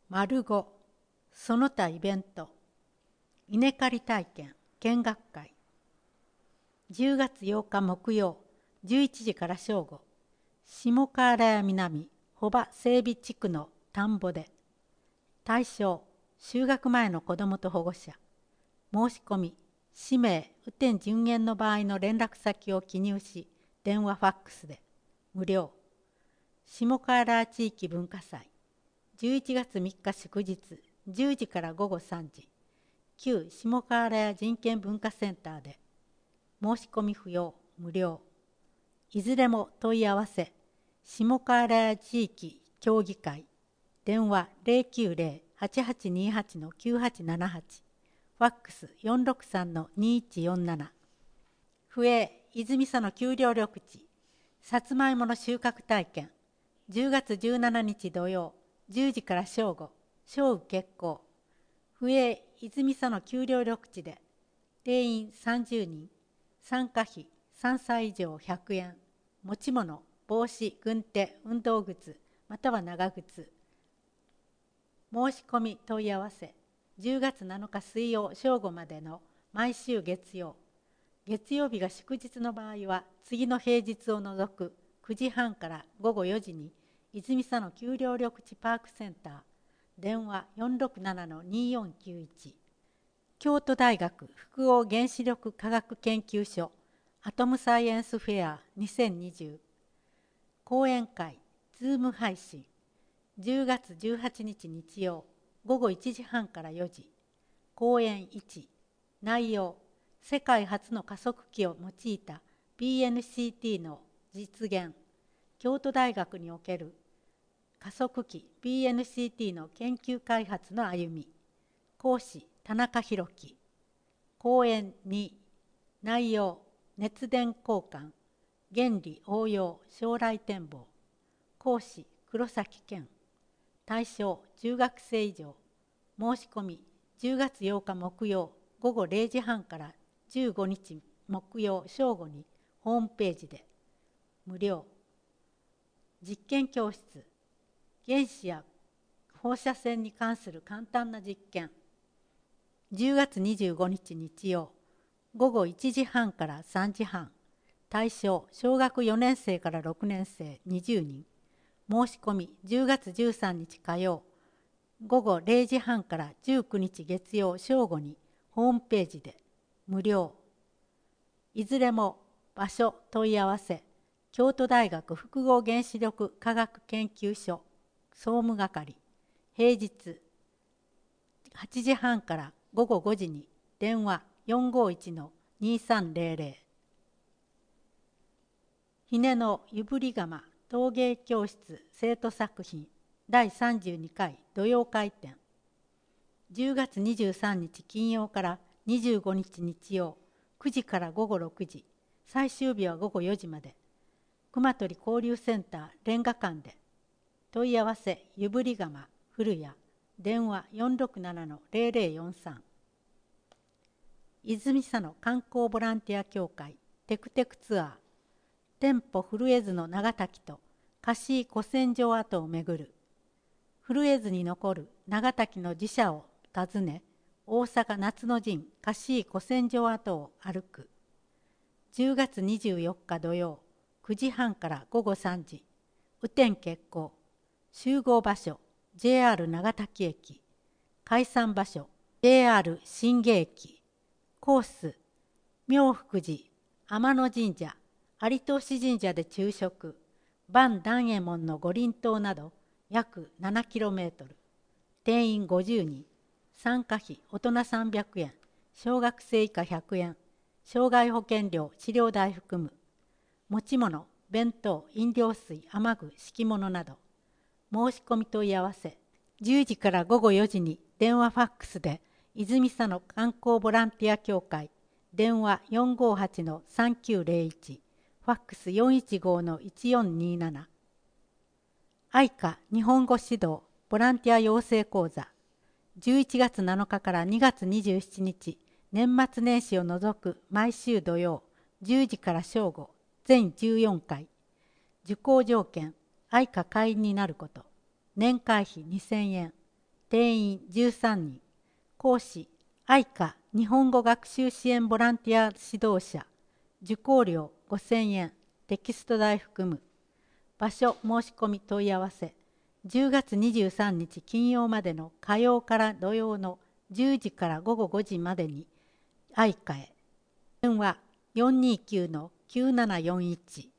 丸5、その他イベント、稲刈り体験、見学会。10月8日木曜、11時から正午、下河原谷南穂場整備地区の田んぼで、対象、就学前の子どもと保護者、申し込み、氏名、雨天順延の場合の連絡先を記入し、電話ファックスで、無料。下河原地域文化祭、11月3日祝日、10時から午後3時、旧下河原谷人権文化センターで、申し込み不要、無料。いずれも問い合わせ、下河原谷地域協議会、電話090-8828-9878、ファックス463-2147。不営、泉佐野丘陵緑地、さつまいもの収穫体験、10月17日土曜、10時から正午、正午決行。不営、泉佐野丘陵緑地で、定員30人、参加費3歳以上100円、持ち物、帽子、軍手、運動靴、または長靴。申し込み問い合わせ、10月7日水曜正午までの毎週月曜。月曜日が祝日の場合は、次の平日を除く9時半から午後4時に、泉佐野丘陵緑地パークセンター、電話467-2491。京都大学複合原子力科学研究所アトムサイエンスフェア2020。講演会、ズーム配信、10月18日日曜、午後1時半から4時。講演1、内容、世界初の加速器を用いた BNCT の実現、京都大学における加速器 BNCT の研究開発の歩み。講師、田中宏樹。講演2、内容、熱電交換、原理応用将来展望。講師、黒崎健。対象、中学生以上。申し込み、10月8日木曜午後0時半から15日木曜正午にホームページで。無料。実験教室、原子や放射線に関する簡単な実験。10月25日日曜、午後1時半から3時半。対象、小学4年生から6年生20人。申し込み、10月13日火曜、午後0時半から19日月曜正午にホームページで。無料。いずれも場所問い合わせ、京都大学複合原子力科学研究所総務係。平日8時半から午後5時に電話451-2300。ひねのゆぶり窯陶芸教室生徒作品第32回土曜開展。10月23日金曜から25日日曜9時から午後6時、最終日は午後4時まで。熊取交流センターレンガ館で。問い合わせゆぶり窯古谷、電話467-0043。泉佐野観光ボランティア協会テクテクツアー、店舗震えずの長滝と貸井古戦場跡を巡る。震えずに残る長滝の寺社を訪ね、大阪夏の陣貸井古戦場跡を歩く。10月24日土曜、9時半から午後3時。雨天決行。集合場所 JR 長滝駅。解散場所 JR 新芸駅。コース、妙福寺、天野神社、有東神社で昼食、万段右衛門の五輪塔など約 7km。定員50人。参加費大人300円、小学生以下100円。障害保険料、治療代含む。持ち物、弁当、飲料水、雨具、敷物など。申し込み問い合わせ、10時から午後4時に電話ファックスで、泉佐野観光ボランティア協会、電話458-3901、ファックス415-1427。愛花日本語指導ボランティア養成講座、11月7日から2月27日、年末年始を除く毎週土曜、10時から正午、全14回。受講条件、愛花会員になること。年会費2000円。 定員13人、講師、愛花日本語学習支援ボランティア指導者、受講料5000円、テキスト代含む。場所申し込み問い合わせ、10月23日金曜までの火曜から土曜の10時から午後5時までに、愛花へ。電話429-9741